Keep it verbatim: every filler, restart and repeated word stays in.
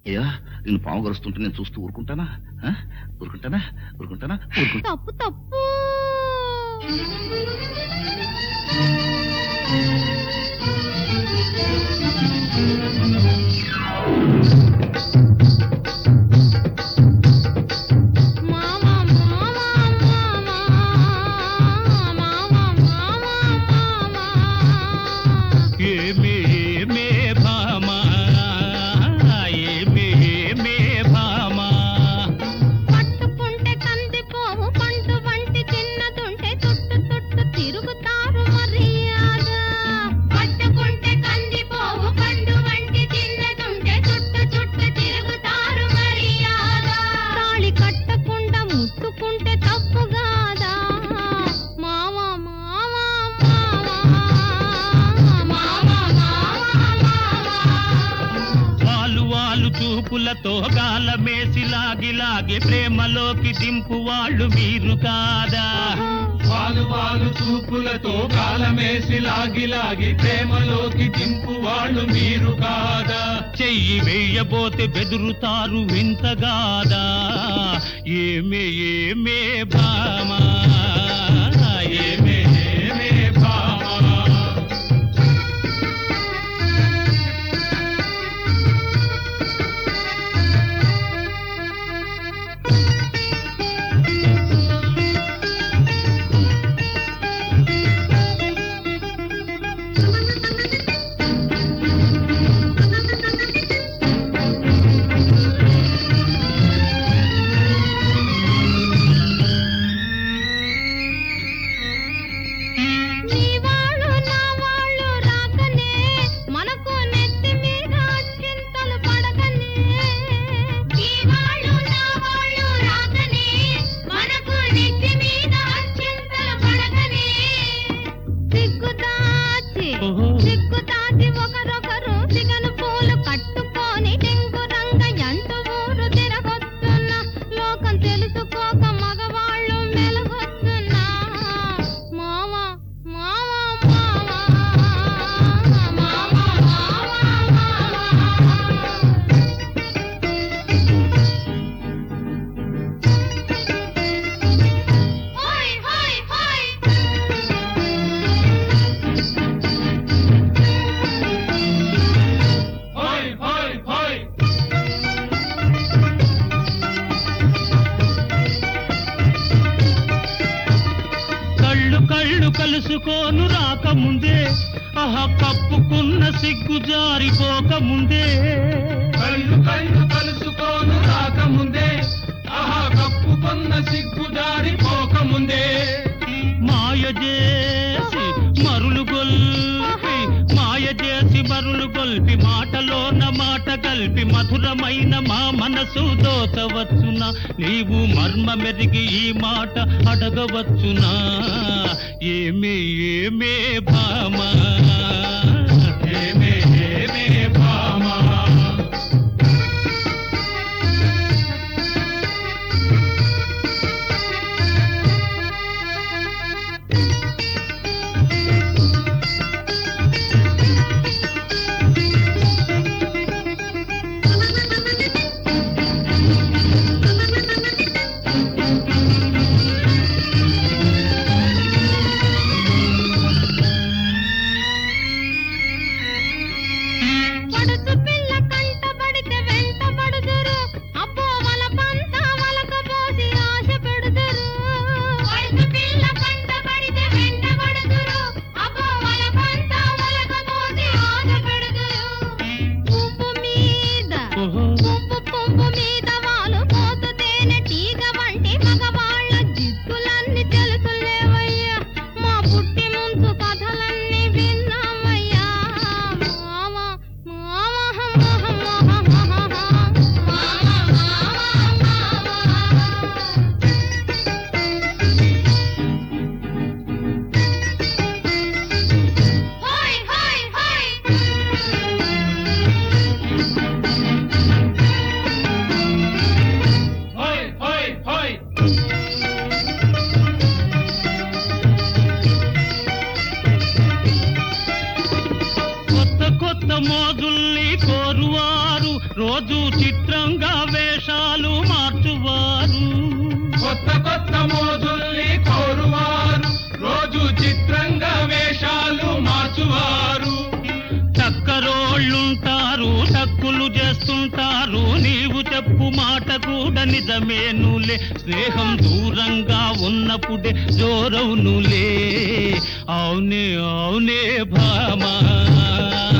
అయ్యా నేను పాము గరుస్తుంటే నేను చూస్తూ ఊరుకుంటానా ఆ? ఊరుకుంటానా ఊరుకుంటానా ఊరుకుంటా తప్పు తప్పు. చూపులతో గాలమేసి లాగి లాగి ప్రేమలోకి దింపు వాళ్ళు మీరు కాదా? వాలు వాలు చూపులతో గాలమేసి లాగి లాగి ప్రేమలోకి దింపు వాళ్ళు మీరు కాదా? చెయ్యి వేయబోతే బెదురుతారు వింతగాదా? ఏమే ఏమే భామా ఏమే ఏమే భామా కళ్ళు కలుసుకోను రాకముందే ఆహా కప్పుకున్న సిగ్గు జారిపోకముందే కళ్ళు కళ్ళు కలుసుకోను రాకముందే ఆహా కప్పుకున్న సిగ్గు జారిపోకముందే మాయ చేసి మరులు గొల్పి మాయ చేసి మరులు గొల్పి మాటలోన మాట కలిపి మధురమైన మా మనసు దోచవచ్చునా? నీవు మర్మ మెరిగి ఈ మాట అడగవచ్చునా? ఏమే ఏమే భామా ఏమే ఏమే భామా రోజు చిత్రంగా వేషాలు మార్చువారు, కొత్త కొత్త మోజుల్ని కోరువారు, రోజు చిత్రంగా వేషాలు మార్చువారు. చక్కరోళ్ళుంటారు, టక్కులు చేస్తుంటారు, నీవు చెప్పు మాట కూడా నిజమేనులే. స్నేహం దూరంగా ఉన్నప్పుడే జోరవునులే. అవునే అవునే భామా.